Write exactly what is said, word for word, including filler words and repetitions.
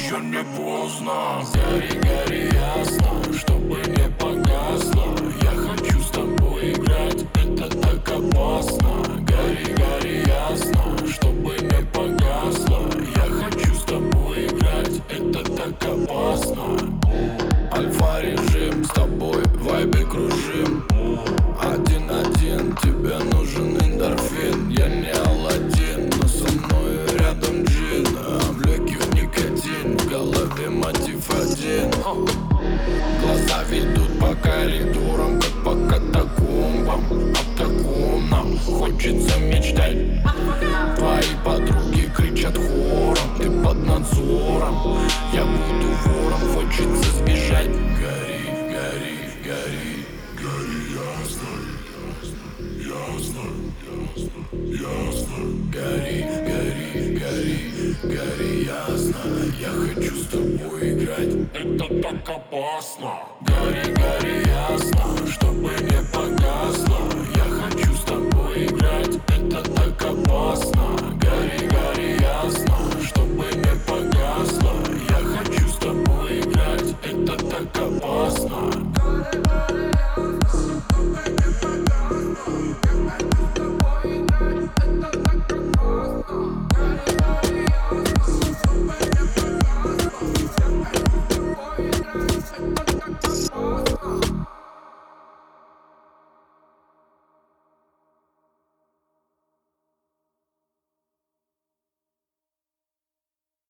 еще не поздно. Гори, гори ясно, чтобы не погасло. Я хочу с тобой играть, это так опасно. Гори, гори ясно, чтобы не погасло. Я хочу с тобой играть, это так опасно. Альфа-режим, с тобой в вайбе кружим. Один-один, тебе нужен эндорфин. Я не Аладдин, но со мной рядом джин. А в легких никотин, в голове мотив один. Глаза ведут по коридорам, как по катакомбам. Об таком нам хочется мечтать. Твои подруги кричат хором, ты под надзором. Я буду вором, хочется сбежать. Гори, гори, гори, гори ясно, ясно, ясно, ясно. Гори, гори, гори, гори ясно. Я хочу с тобой играть, это так опасно. Гори,